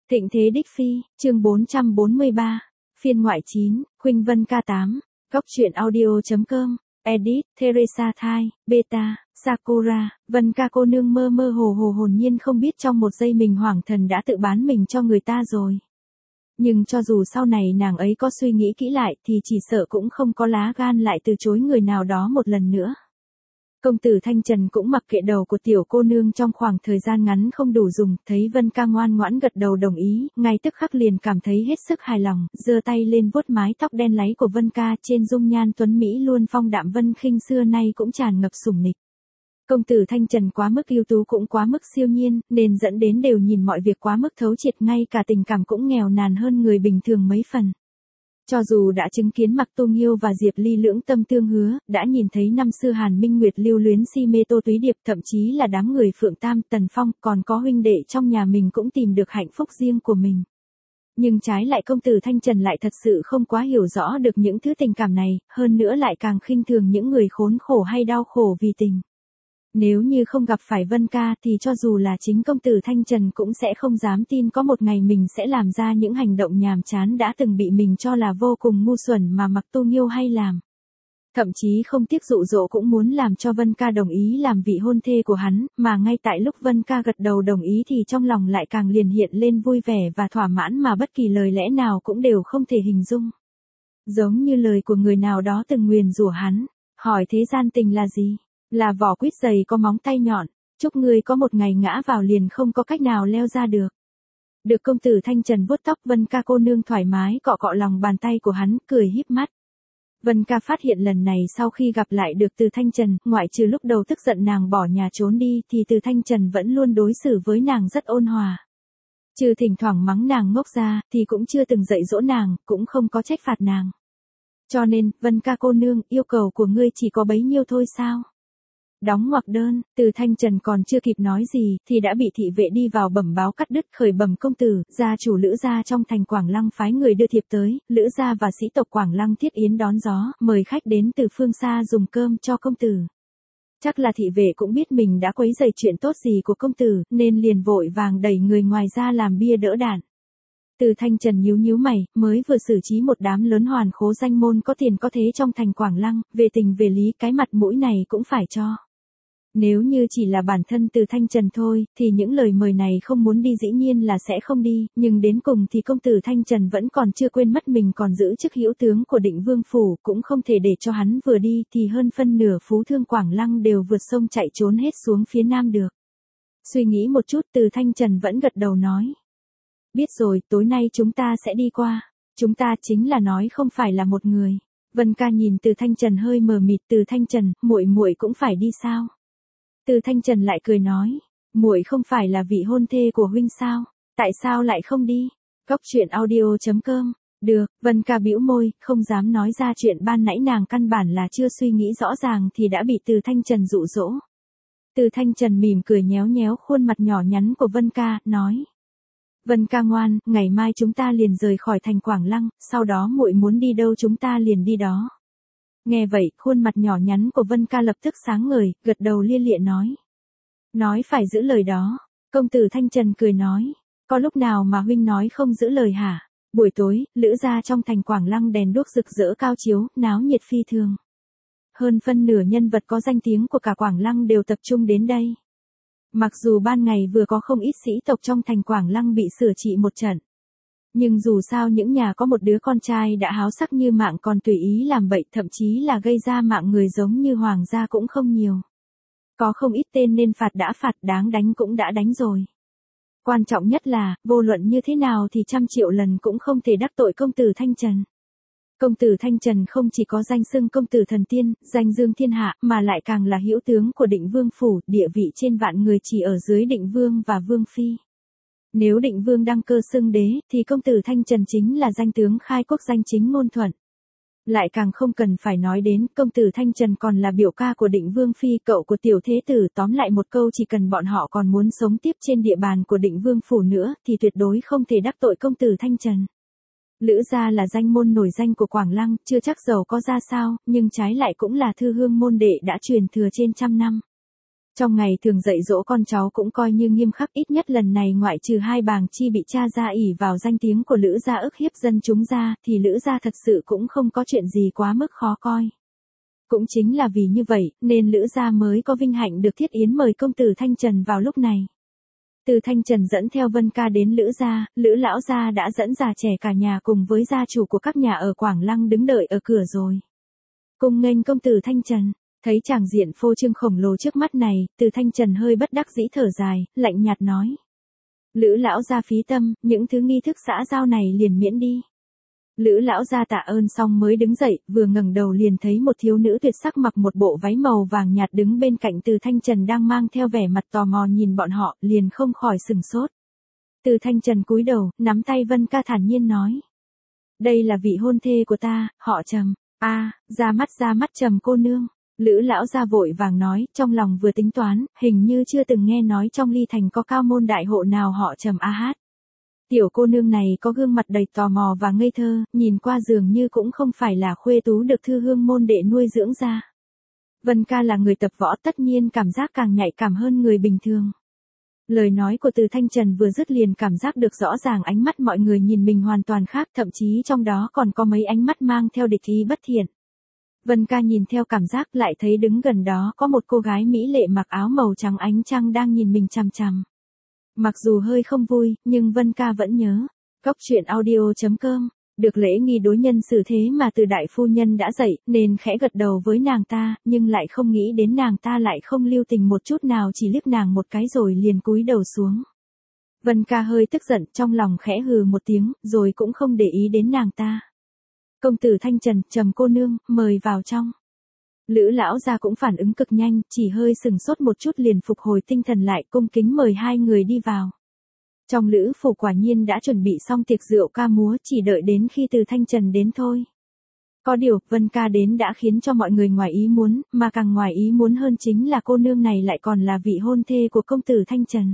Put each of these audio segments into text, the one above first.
Thịnh thế đích phi, chương 443, phiên ngoại 9, Khuynh Vân K8, góc truyện audio.com, edit, Teresa Thai, beta, Sakura, Vân Ca cô nương mơ mơ hồ hồ hồn nhiên không biết trong một giây mình hoảng thần đã tự bán mình cho người ta rồi. Nhưng cho dù sau này nàng ấy có suy nghĩ kỹ lại thì chỉ sợ cũng không có lá gan lại từ chối người nào đó một lần nữa. Công tử Thanh Trần cũng mặc kệ đầu của tiểu cô nương trong khoảng thời gian ngắn không đủ dùng, thấy Vân Ca ngoan ngoãn gật đầu đồng ý, ngay tức khắc liền cảm thấy hết sức hài lòng, giơ tay lên vuốt mái tóc đen láy của Vân Ca, trên dung nhan tuấn mỹ luôn phong đạm Vân Khinh xưa nay cũng tràn ngập sủng nịch. Công tử Thanh Trần quá mức ưu tú cũng quá mức siêu nhiên, nên dẫn đến đều nhìn mọi việc quá mức thấu triệt, ngay cả tình cảm cũng nghèo nàn hơn người bình thường mấy phần. Cho dù đã chứng kiến Mạc Tu Nghiêu và Diệp Ly lưỡng tâm tương hứa, đã nhìn thấy năm xưa Hàn Minh Nguyệt lưu luyến si mê Tô Túy Điệp, thậm chí là đám người Phượng Tam, Tần Phong, còn có huynh đệ trong nhà mình cũng tìm được hạnh phúc riêng của mình. Nhưng trái lại công tử Thanh Trần lại thật sự không quá hiểu rõ được những thứ tình cảm này, hơn nữa lại càng khinh thường những người khốn khổ hay đau khổ vì tình. Nếu như không gặp phải Vân Ca thì cho dù là chính công tử Thanh Trần cũng sẽ không dám tin có một ngày mình sẽ làm ra những hành động nhàm chán đã từng bị mình cho là vô cùng ngu xuẩn mà Mạc Tu Nghiêu hay làm. Thậm chí không tiếc dụ dỗ cũng muốn làm cho Vân Ca đồng ý làm vị hôn thê của hắn, mà ngay tại lúc Vân Ca gật đầu đồng ý thì trong lòng lại càng liền hiện lên vui vẻ và thỏa mãn mà bất kỳ lời lẽ nào cũng đều không thể hình dung. Giống như lời của người nào đó từng nguyền rủa hắn, hỏi thế gian tình là gì? Là vỏ quýt dày có móng tay nhọn, chúc ngươi có một ngày ngã vào liền không có cách nào leo ra được. Được công tử Thanh Trần vuốt tóc, Vân Ca cô nương thoải mái cọ cọ lòng bàn tay của hắn, cười híp mắt. Vân Ca phát hiện lần này sau khi gặp lại được Từ Thanh Trần, ngoại trừ lúc đầu tức giận nàng bỏ nhà trốn đi thì Từ Thanh Trần vẫn luôn đối xử với nàng rất ôn hòa. Trừ thỉnh thoảng mắng nàng ngốc ra thì cũng chưa từng dạy dỗ nàng, cũng không có trách phạt nàng. Cho nên, Vân Ca cô nương, yêu cầu của ngươi chỉ có bấy nhiêu thôi sao? Đóng ngoặc đơn, Từ Thanh Trần còn chưa kịp nói gì thì đã bị thị vệ đi vào bẩm báo cắt đứt, khởi bẩm công tử, gia chủ Lữ gia trong thành Quảng Lăng phái người đưa thiệp tới, Lữ gia và sĩ tộc Quảng Lăng thiết yến đón gió, mời khách đến từ phương xa dùng cơm cho công tử. Chắc là thị vệ cũng biết mình đã quấy rầy chuyện tốt gì của công tử, nên liền vội vàng đẩy người ngoài ra làm bia đỡ đạn. Từ Thanh Trần nhíu nhíu mày, mới vừa xử trí một đám lớn hoàn khố danh môn có tiền có thế trong thành Quảng Lăng, về tình về lý cái mặt mũi này cũng phải cho. Nếu như chỉ là bản thân Từ Thanh Trần thôi, thì những lời mời này không muốn đi dĩ nhiên là sẽ không đi, nhưng đến cùng thì công tử Thanh Trần vẫn còn chưa quên mất mình còn giữ chức hữu tướng của Định Vương phủ, cũng không thể để cho hắn vừa đi thì hơn phân nửa phú thương Quảng Lăng đều vượt sông chạy trốn hết xuống phía nam được. Suy nghĩ một chút, Từ Thanh Trần vẫn gật đầu nói. Biết rồi, tối nay chúng ta sẽ đi qua. Chúng ta chính là nói không phải là một người. Vân Ca nhìn Từ Thanh Trần hơi mờ mịt. Từ Thanh Trần, muội cũng phải đi sao? Từ Thanh Trần lại cười nói, muội không phải là vị hôn thê của huynh sao? Tại sao lại không đi? Góc truyện audio.com. Được, Vân Ca bĩu môi, không dám nói ra chuyện ban nãy nàng căn bản là chưa suy nghĩ rõ ràng thì đã bị Từ Thanh Trần dụ dỗ. Từ Thanh Trần mỉm cười nhéo nhéo khuôn mặt nhỏ nhắn của Vân Ca, nói. Vân Ca ngoan, ngày mai chúng ta liền rời khỏi thành Quảng Lăng, sau đó muội muốn đi đâu chúng ta liền đi đó. Nghe vậy, khuôn mặt nhỏ nhắn của Vân Ca lập tức sáng ngời, gật đầu lia lịa nói. Nói phải giữ lời đó. Công tử Thanh Trần cười nói. Có lúc nào mà huynh nói không giữ lời hả? Buổi tối, Lữ gia trong thành Quảng Lăng đèn đuốc rực rỡ cao chiếu, náo nhiệt phi thường. Hơn phân nửa nhân vật có danh tiếng của cả Quảng Lăng đều tập trung đến đây. Mặc dù ban ngày vừa có không ít sĩ tộc trong thành Quảng Lăng bị sửa trị một trận. Nhưng dù sao những nhà có một đứa con trai đã háo sắc như mạng còn tùy ý làm bậy, thậm chí là gây ra mạng người giống như hoàng gia cũng không nhiều. Có không ít tên nên phạt đã phạt, đáng đánh cũng đã đánh rồi. Quan trọng nhất là, vô luận như thế nào thì 100 triệu lần cũng không thể đắc tội công tử Thanh Trần. Công tử Thanh Trần không chỉ có danh xưng công tử thần tiên, danh dương thiên hạ, mà lại càng là hữu tướng của Định Vương phủ, địa vị trên vạn người chỉ ở dưới Định Vương và Vương phi. Nếu Định Vương đăng cơ xưng đế, thì công tử Thanh Trần chính là danh tướng khai quốc danh chính ngôn thuận. Lại càng không cần phải nói đến, công tử Thanh Trần còn là biểu ca của Định Vương phi, cậu của tiểu thế tử, tóm lại một câu chỉ cần bọn họ còn muốn sống tiếp trên địa bàn của Định Vương phủ nữa, thì tuyệt đối không thể đắc tội công tử Thanh Trần. Lữ gia là danh môn nổi danh của Quảng Lăng, chưa chắc giàu có ra sao, nhưng trái lại cũng là thư hương môn đệ đã truyền thừa trên trăm năm. Trong ngày thường dạy dỗ con cháu cũng coi như nghiêm khắc, ít nhất lần này ngoại trừ hai bàng chi bị cha gia ỷ vào danh tiếng của Lữ gia ức hiếp dân chúng ra, thì Lữ gia thật sự cũng không có chuyện gì quá mức khó coi. Cũng chính là vì như vậy, nên Lữ gia mới có vinh hạnh được thiết yến mời công tử Thanh Trần vào lúc này. Từ Thanh Trần dẫn theo Vân Ca đến Lữ gia, Lữ lão gia đã dẫn già trẻ cả nhà cùng với gia chủ của các nhà ở Quảng Lăng đứng đợi ở cửa rồi. Cùng nghênh công tử Thanh Trần. Thấy tràng diện phô trương khổng lồ trước mắt này, Từ Thanh Trần hơi bất đắc dĩ thở dài, lạnh nhạt nói. Lữ lão gia phí tâm, những thứ nghi thức xã giao này liền miễn đi. Lữ lão gia tạ ơn xong mới đứng dậy, vừa ngẩng đầu liền thấy một thiếu nữ tuyệt sắc mặc một bộ váy màu vàng nhạt đứng bên cạnh Từ Thanh Trần đang mang theo vẻ mặt tò mò nhìn bọn họ, liền không khỏi sừng sốt. Từ Thanh Trần cúi đầu, nắm tay Vân Ca thản nhiên nói. Đây là vị hôn thê của ta, họ Trầm. Ra mắt Trầm cô nương. Lữ lão gia vội vàng nói, trong lòng vừa tính toán, hình như chưa từng nghe nói trong Ly Thành có cao môn đại hộ nào họ Trầm hát. Tiểu cô nương này có gương mặt đầy tò mò và ngây thơ, nhìn qua dường như cũng không phải là khuê tú được thư hương môn đệ nuôi dưỡng ra. Vân Ca là người tập võ tất nhiên cảm giác càng nhạy cảm hơn người bình thường. Lời nói của Từ Thanh Trần vừa dứt liền cảm giác được rõ ràng ánh mắt mọi người nhìn mình hoàn toàn khác, thậm chí trong đó còn có mấy ánh mắt mang theo địch ý bất thiện. Vân Ca nhìn theo cảm giác lại thấy đứng gần đó có một cô gái mỹ lệ mặc áo màu trắng ánh trăng đang nhìn mình chằm chằm. Mặc dù hơi không vui, nhưng Vân Ca vẫn nhớ. Góc truyện audio.com, được lễ nghi đối nhân xử thế mà Từ đại phu nhân đã dạy, nên khẽ gật đầu với nàng ta, nhưng lại không nghĩ đến nàng ta lại không lưu tình một chút nào, chỉ liếc nàng một cái rồi liền cúi đầu xuống. Vân Ca hơi tức giận, trong lòng khẽ hừ một tiếng, rồi cũng không để ý đến nàng ta. Công tử Thanh Trần, Trầm cô nương, mời vào trong. Lữ lão gia cũng phản ứng cực nhanh, chỉ hơi sừng sốt một chút liền phục hồi tinh thần lại, cung kính mời hai người đi vào. Trong Lữ phủ quả nhiên đã chuẩn bị xong tiệc rượu ca múa, chỉ đợi đến khi Từ Thanh Trần đến thôi. Có điều, Vân Ca đến đã khiến cho mọi người ngoài ý muốn, mà càng ngoài ý muốn hơn chính là cô nương này lại còn là vị hôn thê của công tử Thanh Trần.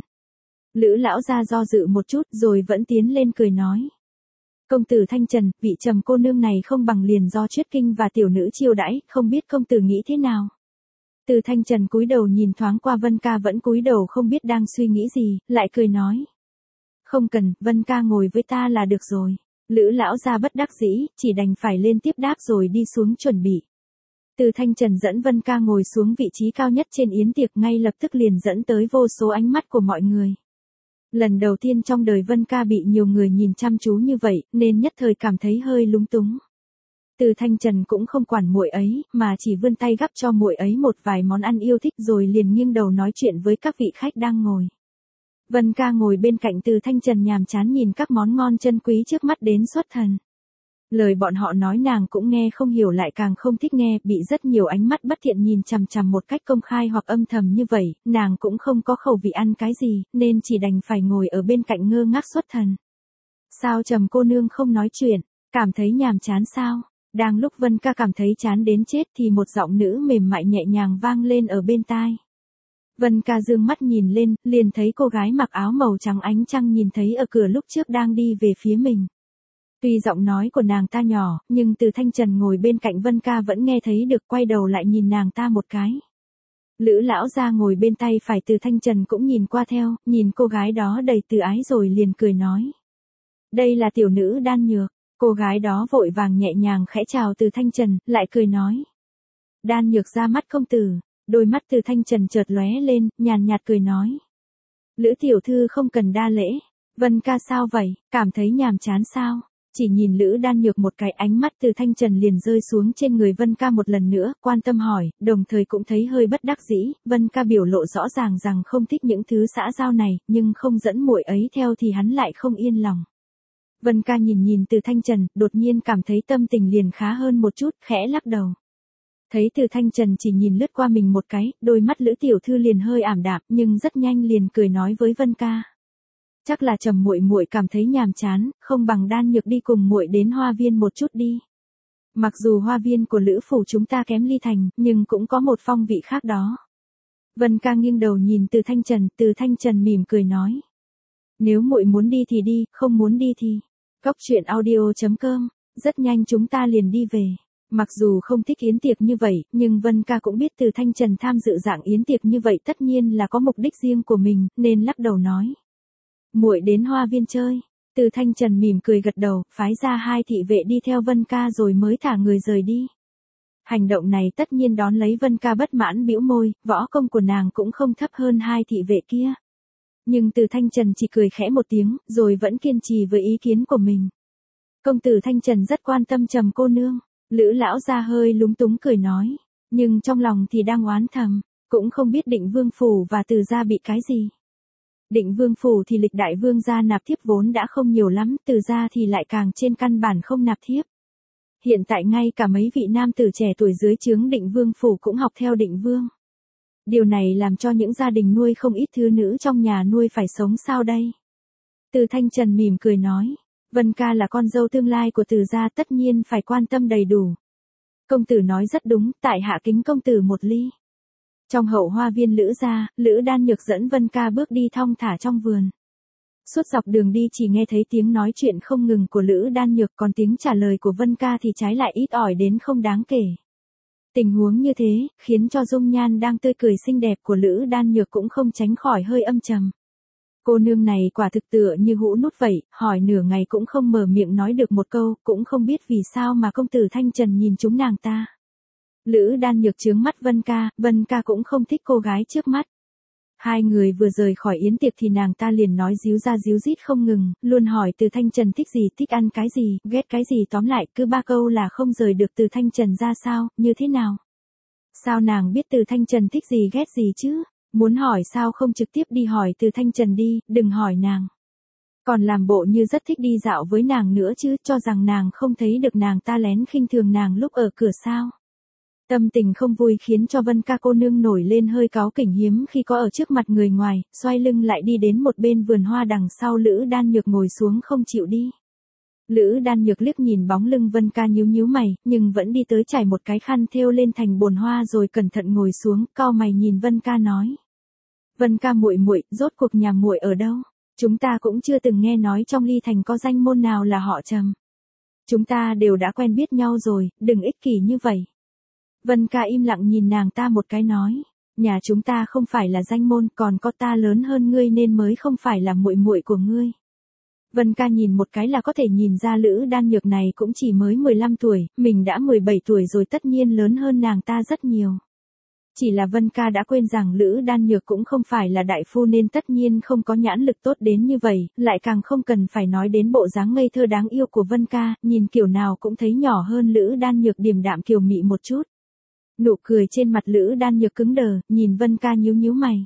Lữ lão gia do dự một chút rồi vẫn tiến lên cười nói. Công tử Thanh Trần, vị Trầm cô nương này không bằng liền do Chuyết Kinh và tiểu nữ chiêu đãi, không biết công tử nghĩ thế nào. Từ Thanh Trần cúi đầu nhìn thoáng qua Vân Ca vẫn cúi đầu không biết đang suy nghĩ gì, lại cười nói. Không cần, Vân Ca ngồi với ta là được rồi. Lữ lão gia bất đắc dĩ, chỉ đành phải lên tiếp đáp rồi đi xuống chuẩn bị. Từ Thanh Trần dẫn Vân Ca ngồi xuống vị trí cao nhất trên yến tiệc, ngay lập tức liền dẫn tới vô số ánh mắt của mọi người. Lần đầu tiên trong đời Vân Ca bị nhiều người nhìn chăm chú như vậy, nên nhất thời cảm thấy hơi lúng túng. Từ Thanh Trần cũng không quản muội ấy, mà chỉ vươn tay gắp cho muội ấy một vài món ăn yêu thích rồi liền nghiêng đầu nói chuyện với các vị khách đang ngồi. Vân Ca ngồi bên cạnh Từ Thanh Trần nhàm chán nhìn các món ngon chân quý trước mắt đến xuất thần. Lời bọn họ nói nàng cũng nghe không hiểu lại càng không thích nghe, bị rất nhiều ánh mắt bất thiện nhìn chằm chằm một cách công khai hoặc âm thầm như vậy, nàng cũng không có khẩu vị ăn cái gì, nên chỉ đành phải ngồi ở bên cạnh ngơ ngác xuất thần. Sao Trầm cô nương không nói chuyện, cảm thấy nhàm chán sao? Đang lúc Vân Ca cảm thấy chán đến chết thì một giọng nữ mềm mại nhẹ nhàng vang lên ở bên tai. Vân Ca dương mắt nhìn lên, liền thấy cô gái mặc áo màu trắng ánh trăng nhìn thấy ở cửa lúc trước đang đi về phía mình. Tuy giọng nói của nàng ta nhỏ, nhưng Từ Thanh Trần ngồi bên cạnh Vân Ca vẫn nghe thấy được, quay đầu lại nhìn nàng ta một cái. Lữ lão gia ngồi bên tay phải Từ Thanh Trần cũng nhìn qua theo, nhìn cô gái đó đầy từ ái rồi liền cười nói. Đây là tiểu nữ Đan Nhược. Cô gái đó vội vàng nhẹ nhàng khẽ chào Từ Thanh Trần, lại cười nói. Đan Nhược ra mắt công tử, đôi mắt Từ Thanh Trần chợt lóe lên, nhàn nhạt cười nói. Lữ tiểu thư không cần đa lễ. Vân Ca sao vậy, cảm thấy nhàm chán sao? Chỉ nhìn Lữ Đan Nhược một cái, ánh mắt Từ Thanh Trần liền rơi xuống trên người Vân Ca một lần nữa, quan tâm hỏi, đồng thời cũng thấy hơi bất đắc dĩ. Vân Ca biểu lộ rõ ràng rằng không thích những thứ xã giao này, nhưng không dẫn muội ấy theo thì hắn lại không yên lòng. Vân Ca nhìn Từ Thanh Trần, đột nhiên cảm thấy tâm tình liền khá hơn một chút, khẽ lắc đầu. Thấy Từ Thanh Trần chỉ nhìn lướt qua mình một cái, đôi mắt Lữ tiểu thư liền hơi ảm đạm, nhưng rất nhanh liền cười nói với Vân Ca. Chắc là Trầm muội cảm thấy nhàm chán, không bằng Đan Nhược đi cùng muội đến hoa viên một chút đi. Mặc dù hoa viên của Lữ phủ chúng ta kém Ly Thành, nhưng cũng có một phong vị khác đó. Vân Ca nghiêng đầu nhìn Từ Thanh Trần mỉm cười nói. Nếu muội muốn đi thì đi, không muốn đi thì. Góc truyện audio.com, rất nhanh chúng ta liền đi về. Mặc dù không thích yến tiệc như vậy, nhưng Vân Ca cũng biết Từ Thanh Trần tham dự dạng yến tiệc như vậy tất nhiên là có mục đích riêng của mình, nên lắc đầu nói. Muội đến Hoa Viên chơi. Từ Thanh Trần mỉm cười gật đầu, phái ra 2 thị vệ đi theo Vân Ca rồi mới thả người rời đi. Hành động này tất nhiên đón lấy Vân Ca bất mãn bĩu môi, võ công của nàng cũng không thấp hơn 2 thị vệ kia. Nhưng Từ Thanh Trần chỉ cười khẽ một tiếng, rồi vẫn kiên trì với ý kiến của mình. Công tử Thanh Trần rất quan tâm Trầm cô nương. Lữ lão gia hơi lúng túng cười nói, nhưng trong lòng thì đang oán thầm, cũng không biết Định Vương phủ và Từ gia bị cái gì. Định Vương phủ thì lịch đại vương gia nạp thiếp vốn đã không nhiều lắm, Từ gia thì lại càng trên căn bản không nạp thiếp. Hiện tại ngay cả mấy vị nam tử trẻ tuổi dưới trướng Định Vương phủ cũng học theo Định Vương. Điều này làm cho những gia đình nuôi không ít thứ nữ trong nhà nuôi phải sống sao đây? Từ Thanh Trần mỉm cười nói, Vân Ca là con dâu tương lai của Từ gia tất nhiên phải quan tâm đầy đủ. Công tử nói rất đúng, tại hạ kính công tử một ly. Trong hậu hoa viên Lữ gia, Lữ Đan Nhược dẫn Vân Ca bước đi thong thả trong vườn. Suốt dọc đường đi chỉ nghe thấy tiếng nói chuyện không ngừng của Lữ Đan Nhược, còn tiếng trả lời của Vân Ca thì trái lại ít ỏi đến không đáng kể. Tình huống như thế, khiến cho dung nhan đang tươi cười xinh đẹp của Lữ Đan Nhược cũng không tránh khỏi hơi âm trầm. Cô nương này quả thực tựa như hũ nút vậy, hỏi nửa ngày cũng không mở miệng nói được một câu, cũng không biết vì sao mà công tử Thanh Trần nhìn chúng nàng ta. Lữ Đan Nhược trướng mắt Vân Ca cũng không thích cô gái trước mắt. 2 người vừa rời khỏi yến tiệc thì nàng ta liền nói díu ra díu dít không ngừng, luôn hỏi Từ Thanh Trần thích gì, thích ăn cái gì, ghét cái gì, tóm lại cứ 3 câu là không rời được Từ Thanh Trần ra sao, như thế nào. Sao nàng biết Từ Thanh Trần thích gì ghét gì chứ? Muốn hỏi sao không trực tiếp đi hỏi Từ Thanh Trần đi, đừng hỏi nàng. Còn làm bộ như rất thích đi dạo với nàng nữa chứ, cho rằng nàng không thấy được nàng ta lén khinh thường nàng lúc ở cửa sao. Tâm tình không vui khiến cho Vân Ca cô nương nổi lên hơi cáu kỉnh hiếm khi có ở trước mặt người ngoài, xoay lưng lại đi đến một bên vườn hoa đằng sau Lữ Đan Nhược ngồi xuống không chịu đi. Lữ Đan Nhược liếc nhìn bóng lưng Vân Ca nhíu nhíu mày, nhưng vẫn đi tới trải một cái khăn thêu lên thành bồn hoa rồi cẩn thận ngồi xuống, cau mày nhìn Vân Ca nói. Vân Ca muội muội, rốt cuộc nhà muội ở đâu? Chúng ta cũng chưa từng nghe nói trong Ly Thành có danh môn nào là họ Trầm. Chúng ta đều đã quen biết nhau rồi, đừng ích kỷ như vậy. Vân Ca im lặng nhìn nàng ta một cái nói, nhà chúng ta không phải là danh môn, còn có ta lớn hơn ngươi nên mới không phải là muội muội của ngươi. Vân Ca nhìn một cái là có thể nhìn ra Lữ Đan Nhược này cũng chỉ mới 15 tuổi, mình đã 17 tuổi rồi tất nhiên lớn hơn nàng ta rất nhiều. Chỉ là Vân Ca đã quên rằng Lữ Đan Nhược cũng không phải là đại phu nên tất nhiên không có nhãn lực tốt đến như vậy, lại càng không cần phải nói đến bộ dáng ngây thơ đáng yêu của Vân Ca, nhìn kiểu nào cũng thấy nhỏ hơn Lữ Đan Nhược điềm đạm kiều mị một chút. Nụ cười trên mặt Lữ Đan Nhược cứng đờ, nhìn Vân Ca nhíu nhíu mày.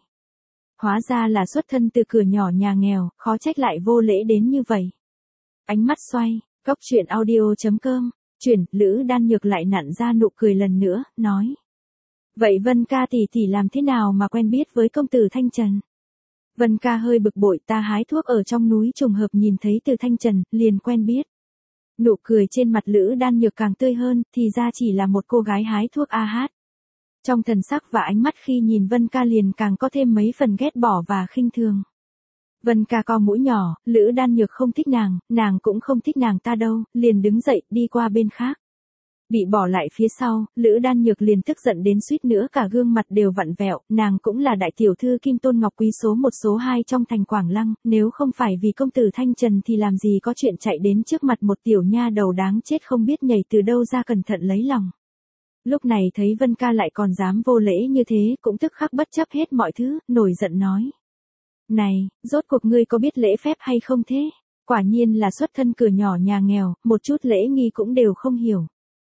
Hóa ra là xuất thân từ cửa nhỏ nhà nghèo, khó trách lại vô lễ đến như vậy. Ánh mắt xoay, goctruyện.audio.com, chuyển, Lữ Đan Nhược lại nặn ra nụ cười lần nữa, nói. Vậy Vân Ca tỷ làm thế nào mà quen biết với công tử Thanh Trần? Vân Ca hơi bực bội, ta hái thuốc ở trong núi trùng hợp nhìn thấy Từ Thanh Trần, liền quen biết. Nụ cười trên mặt Lữ Đan Nhược càng tươi hơn, thì ra chỉ là một cô gái hái thuốc hát. Trong thần sắc và ánh mắt khi nhìn Vân Ca liền càng có thêm mấy phần ghét bỏ và khinh thường. Vân Ca co mũi nhỏ, Lữ Đan Nhược không thích nàng cũng không thích nàng ta đâu, liền đứng dậy, đi qua bên khác. Bị bỏ lại phía sau, Lữ Đan Nhược liền tức giận đến suýt nữa cả gương mặt đều vặn vẹo, nàng cũng là đại tiểu thư Kim Tôn Ngọc Quý số 1 số 2 trong thành Quảng Lăng, nếu không phải vì công tử Thanh Trần thì làm gì có chuyện chạy đến trước mặt một tiểu nha đầu đáng chết không biết nhảy từ đâu ra cẩn thận lấy lòng. Lúc này thấy Vân Ca lại còn dám vô lễ như thế, cũng tức khắc bất chấp hết mọi thứ, nổi giận nói. Này, rốt cuộc ngươi có biết lễ phép hay không thế? Quả nhiên là xuất thân cửa nhỏ nhà nghèo, một chút lễ nghi cũng đều không hiểu.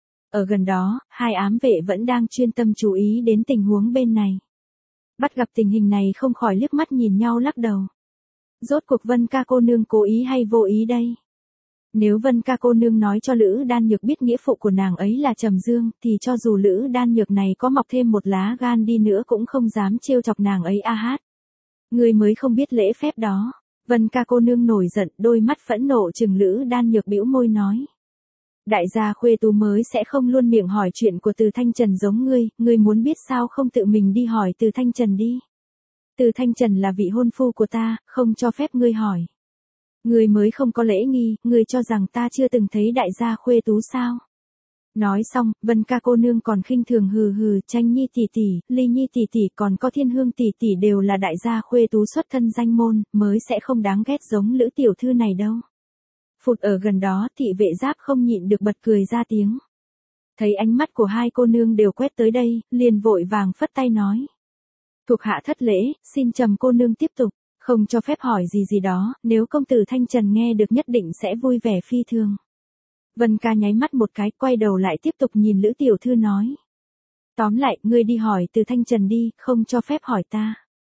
Ở gần đó, 2 ám vệ vẫn đang chuyên tâm chú ý đến tình huống bên này. Bắt gặp tình hình này không khỏi liếc mắt nhìn nhau lắc đầu. Rốt cuộc Vân Ca cô nương cố ý hay vô ý đây? Nếu Vân Ca cô nương nói cho Lữ Đan Nhược biết nghĩa phụ của nàng ấy là Trầm Dương, thì cho dù Lữ Đan Nhược này có mọc thêm một lá gan đi nữa cũng không dám trêu chọc nàng ấy hát. Người mới không biết lễ phép đó. Vân Ca cô nương nổi giận, đôi mắt phẫn nộ trừng Lữ Đan Nhược bĩu môi nói. Đại gia khuê tú mới sẽ không luôn miệng hỏi chuyện của Từ Thanh Trần giống ngươi muốn biết sao không tự mình đi hỏi Từ Thanh Trần đi. Từ Thanh Trần là vị hôn phu của ta, không cho phép ngươi hỏi. Ngươi mới không có lễ nghi, ngươi cho rằng ta chưa từng thấy đại gia khuê tú sao? Nói xong, Vân ca cô nương còn khinh thường hừ hừ, Tranh Nhi tỷ tỷ, Ly Nhi tỷ tỷ còn có Thiên Hương tỷ tỷ đều là đại gia khuê tú xuất thân danh môn, mới sẽ không đáng ghét giống Lữ tiểu thư này đâu. Phụt ở gần đó, thị vệ giáp không nhịn được bật cười ra tiếng. Thấy ánh mắt của hai cô nương đều quét tới đây, liền vội vàng phất tay nói. Thuộc hạ thất lễ, xin trầm cô nương tiếp tục, không cho phép hỏi gì đó, nếu công tử Thanh Trần nghe được nhất định sẽ vui vẻ phi thường. Vân ca nháy mắt một cái, quay đầu lại tiếp tục nhìn Lữ tiểu thư nói. Tóm lại, ngươi đi hỏi từ Thanh Trần đi, không cho phép hỏi ta.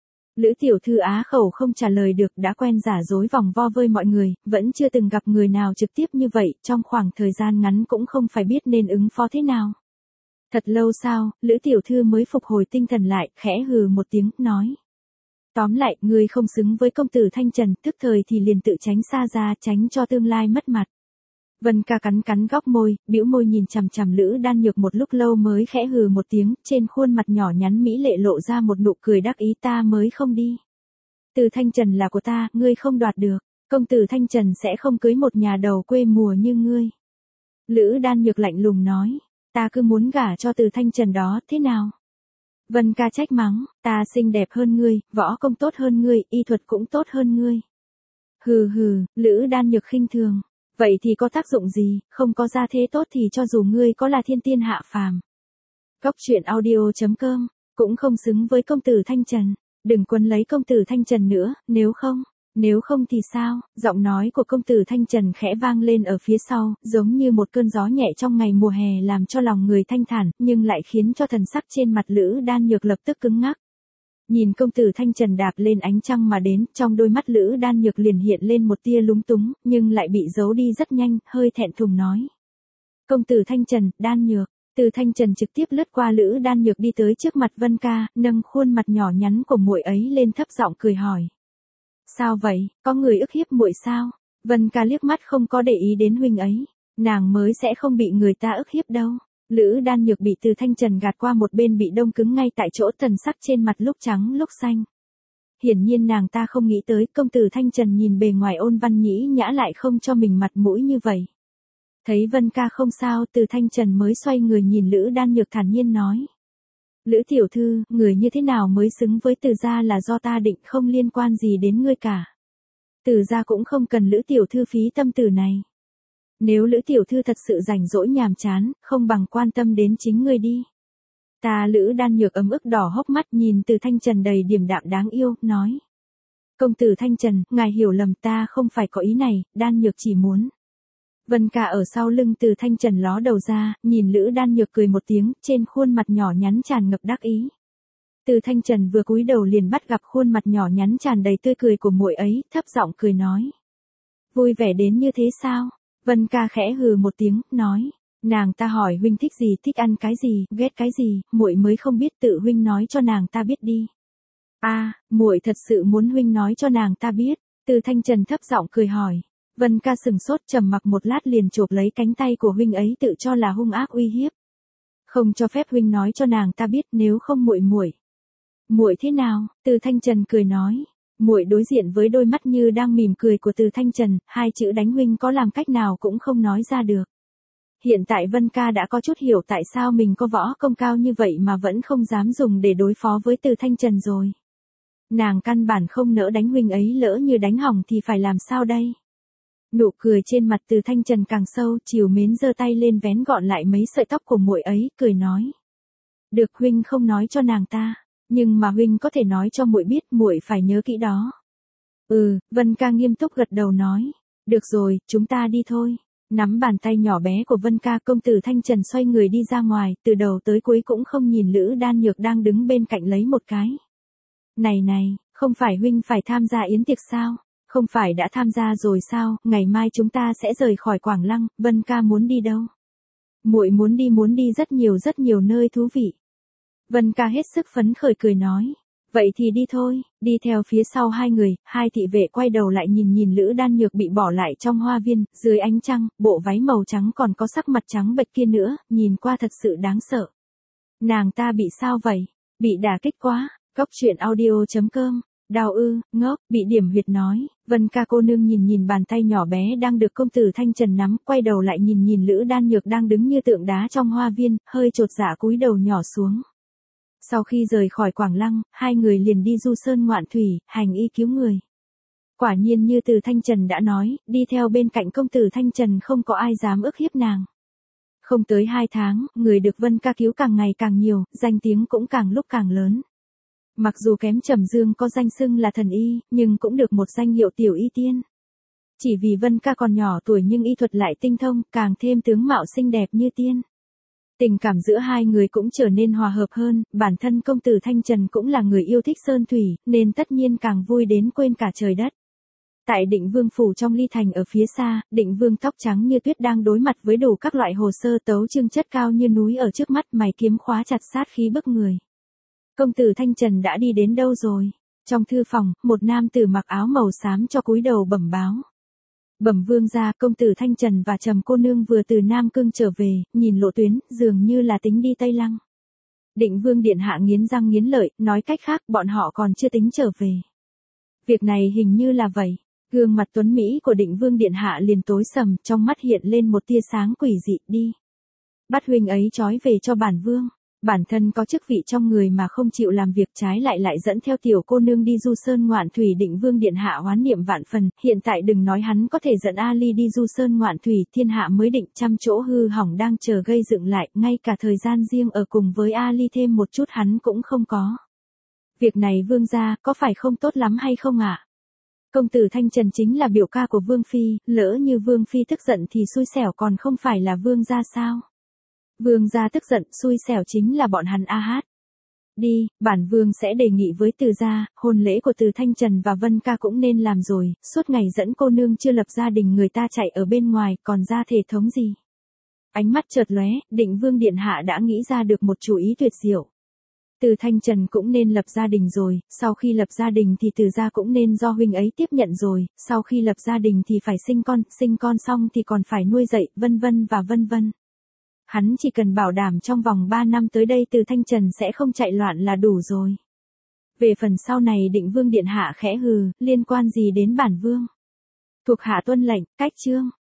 Lữ tiểu thư á khẩu không trả lời được, đã quen giả dối vòng vo với mọi người, vẫn chưa từng gặp người nào trực tiếp như vậy, trong khoảng thời gian ngắn cũng không phải biết nên ứng phó thế nào. Thật lâu sau, Lữ tiểu thư mới phục hồi tinh thần lại, khẽ hừ một tiếng, nói. Tóm lại, ngươi không xứng với công tử Thanh Trần, tức thời thì liền tự tránh xa ra, tránh cho tương lai mất mặt. Vân ca cắn góc môi, bĩu môi nhìn chằm chằm Lữ Đan Nhược một lúc lâu mới khẽ hừ một tiếng, trên khuôn mặt nhỏ nhắn mỹ lệ lộ ra một nụ cười đắc ý, ta mới không đi. Từ Thanh Trần là của ta, ngươi không đoạt được, công tử Thanh Trần sẽ không cưới một nhà đầu quê mùa như ngươi. Lữ Đan Nhược lạnh lùng nói, ta cứ muốn gả cho từ Thanh Trần đó, thế nào? Vân ca trách mắng, ta xinh đẹp hơn ngươi, võ công tốt hơn ngươi, y thuật cũng tốt hơn ngươi. Hừ hừ, Lữ Đan Nhược khinh thường. Vậy thì có tác dụng gì, không có gia thế tốt thì cho dù ngươi có là thiên tiên hạ phàm. Góc truyện audio.com, cũng không xứng với công tử Thanh Trần. Đừng quấn lấy công tử Thanh Trần nữa, nếu không thì sao? Giọng nói của công tử Thanh Trần khẽ vang lên ở phía sau, giống như một cơn gió nhẹ trong ngày mùa hè làm cho lòng người thanh thản, nhưng lại khiến cho thần sắc trên mặt Lữ Đan Nhược lập tức cứng ngắc. Nhìn công tử Thanh Trần đạp lên ánh trăng mà đến, trong đôi mắt Lữ Đan Nhược liền hiện lên một tia lúng túng, nhưng lại bị giấu đi rất nhanh, hơi thẹn thùng nói. Công tử Thanh Trần, Đan Nhược. Từ Thanh Trần trực tiếp lướt qua Lữ Đan Nhược đi tới trước mặt Vân ca, nâng khuôn mặt nhỏ nhắn của muội ấy lên thấp giọng cười hỏi. Sao vậy, có người ức hiếp muội sao? Vân ca liếc mắt không có để ý đến huynh ấy, nàng mới sẽ không bị người ta ức hiếp đâu. Lữ Đan Nhược bị Từ Thanh Trần gạt qua một bên bị đông cứng ngay tại chỗ, thần sắc trên mặt lúc trắng lúc xanh. Hiển nhiên nàng ta không nghĩ tới công tử Thanh Trần nhìn bề ngoài ôn văn nhĩ nhã lại không cho mình mặt mũi như vậy. Thấy Vân ca không sao, Từ Thanh Trần mới xoay người nhìn Lữ Đan Nhược thản nhiên nói. Lữ tiểu thư, người như thế nào mới xứng với Từ gia là do ta định, không liên quan gì đến ngươi cả. Từ gia cũng không cần Lữ tiểu thư phí tâm tư này. Nếu Lữ tiểu thư thật sự rảnh rỗi nhàm chán, không bằng quan tâm đến chính ngươi đi. Ta Lữ Đan Nhược ấm ức đỏ hốc mắt nhìn Từ Thanh Trần đầy điềm đạm đáng yêu, nói. Công tử Thanh Trần, ngài hiểu lầm, ta không phải có ý này, Đan Nhược chỉ muốn. Vân ca ở sau lưng Từ Thanh Trần ló đầu ra, nhìn Lữ Đan Nhược cười một tiếng, trên khuôn mặt nhỏ nhắn tràn ngập đắc ý. Từ Thanh Trần vừa cúi đầu liền bắt gặp khuôn mặt nhỏ nhắn tràn đầy tươi cười của muội ấy, thấp giọng cười nói. Vui vẻ đến như thế sao? Vân ca khẽ hừ một tiếng, nói. Nàng ta hỏi huynh thích gì, thích ăn cái gì, ghét cái gì, muội mới không biết, tự huynh nói cho nàng ta biết đi. Muội thật sự muốn huynh nói cho nàng ta biết. Từ Thanh Trần thấp giọng cười hỏi. Vân ca sừng sốt, trầm mặc một lát liền chộp lấy cánh tay của huynh ấy, tự cho là hung ác uy hiếp. Không cho phép huynh nói cho nàng ta biết, nếu không muội thế nào? Từ Thanh Trần cười nói. Muội đối diện với đôi mắt như đang mỉm cười của Từ Thanh Trần, hai chữ đánh huynh có làm cách nào cũng không nói ra được. Hiện tại Vân ca đã có chút hiểu tại sao mình có võ công cao như vậy mà vẫn không dám dùng để đối phó với Từ Thanh Trần rồi. Nàng căn bản không nỡ đánh huynh ấy, lỡ như đánh hỏng thì phải làm sao đây? Nụ cười trên mặt Từ Thanh Trần càng sâu, trìu mến giơ tay lên vén gọn lại mấy sợi tóc của muội ấy, cười nói. Được, huynh không nói cho nàng ta, nhưng mà huynh có thể nói cho muội biết, muội phải nhớ kỹ đó. Vân ca nghiêm túc gật đầu nói. Được rồi, chúng ta đi thôi. Nắm bàn tay nhỏ bé của Vân ca, công tử Thanh Trần xoay người đi ra ngoài, từ đầu tới cuối cũng không nhìn Lữ Đan Nhược đang đứng bên cạnh lấy một cái. Này, không phải huynh phải tham gia yến tiệc sao? Không phải đã tham gia rồi sao? Ngày mai chúng ta sẽ rời khỏi Quảng Lăng. Vân ca muốn đi đâu? Muội muốn đi rất nhiều nơi thú vị. Vân ca hết sức phấn khởi cười nói. Vậy thì đi thôi. Đi theo phía sau hai người, hai thị vệ quay đầu lại nhìn Lữ Đan Nhược bị bỏ lại trong hoa viên, dưới ánh trăng, bộ váy màu trắng còn có sắc mặt trắng bệch kia nữa, nhìn qua thật sự đáng sợ. Nàng ta bị sao vậy? Bị đả kích quá. Góc truyện audio.com Đau ư, ngốc, bị điểm huyệt nói, Vân ca cô nương nhìn nhìn bàn tay nhỏ bé đang được công tử Thanh Trần nắm, quay đầu lại nhìn nhìn Lữ Đan Nhược đang đứng như tượng đá trong hoa viên, hơi chột dạ cúi đầu nhỏ xuống. Sau khi rời khỏi Quảng Lăng, hai người liền đi du sơn ngoạn thủy, hành y cứu người. Quả nhiên như từ Thanh Trần đã nói, đi theo bên cạnh công tử Thanh Trần không có ai dám ức hiếp nàng. Không tới 2 tháng, người được Vân ca cứu càng ngày càng nhiều, danh tiếng cũng càng lúc càng lớn. Mặc dù kém Trầm Dương có danh xưng là thần y, nhưng cũng được một danh hiệu tiểu y tiên. Chỉ vì Vân ca còn nhỏ tuổi nhưng y thuật lại tinh thông, càng thêm tướng mạo xinh đẹp như tiên. Tình cảm giữa hai người cũng trở nên hòa hợp hơn, bản thân công tử Thanh Trần cũng là người yêu thích sơn thủy, nên tất nhiên càng vui đến quên cả trời đất. Tại Định Vương phủ trong ly thành ở phía xa, Định Vương tóc trắng như tuyết đang đối mặt với đủ các loại hồ sơ tấu chương chất cao như núi ở trước mắt, mày kiếm khóa chặt sát khí bức người. Công tử Thanh Trần đã đi đến đâu rồi? Trong thư phòng, một nam tử mặc áo màu xám cho cúi đầu bẩm báo. Bẩm vương gia, công tử Thanh Trần và Trầm cô nương vừa từ Nam Cương trở về, nhìn lộ tuyến, dường như là tính đi Tây Lăng. Định Vương điện hạ nghiến răng nghiến lợi, nói cách khác, bọn họ còn chưa tính trở về. Việc này hình như là vậy. Gương mặt tuấn mỹ của Định Vương điện hạ liền tối sầm, trong mắt hiện lên một tia sáng quỷ dị, đi. Bắt huynh ấy trói về cho bản vương. Bản thân có chức vị trong người mà không chịu làm việc trái lại dẫn theo tiểu cô nương đi du sơn ngoạn thủy. Định Vương điện hạ oán niệm vạn phần, hiện tại đừng nói hắn có thể dẫn Ali đi du sơn ngoạn thủy, thiên hạ mới định trăm chỗ hư hỏng đang chờ gây dựng lại, ngay cả thời gian riêng ở cùng với Ali thêm một chút hắn cũng không có. Việc này vương gia, có phải không tốt lắm hay không ạ? Công tử Thanh Trần chính là biểu ca của Vương Phi, lỡ như Vương Phi tức giận thì xui xẻo còn không phải là vương gia sao? Vương gia tức giận, xui xẻo chính là bọn hắn a hát. Đi, bản vương sẽ đề nghị với Từ gia, hôn lễ của Từ Thanh Trần và Vân ca cũng nên làm rồi, suốt ngày dẫn cô nương chưa lập gia đình người ta chạy ở bên ngoài, còn ra thể thống gì? Ánh mắt chợt lóe, Định Vương điện hạ đã nghĩ ra được một chủ ý tuyệt diệu. Từ Thanh Trần cũng nên lập gia đình rồi, sau khi lập gia đình thì Từ gia cũng nên do huynh ấy tiếp nhận rồi, sau khi lập gia đình thì phải sinh con xong thì còn phải nuôi dạy, vân vân và vân vân. Hắn chỉ cần bảo đảm trong vòng 3 năm tới đây Từ Thanh Trần sẽ không chạy loạn là đủ rồi. Về phần sau này Định Vương điện hạ khẽ hừ, liên quan gì đến bản vương? Thuộc hạ tuân lệnh, cách chương.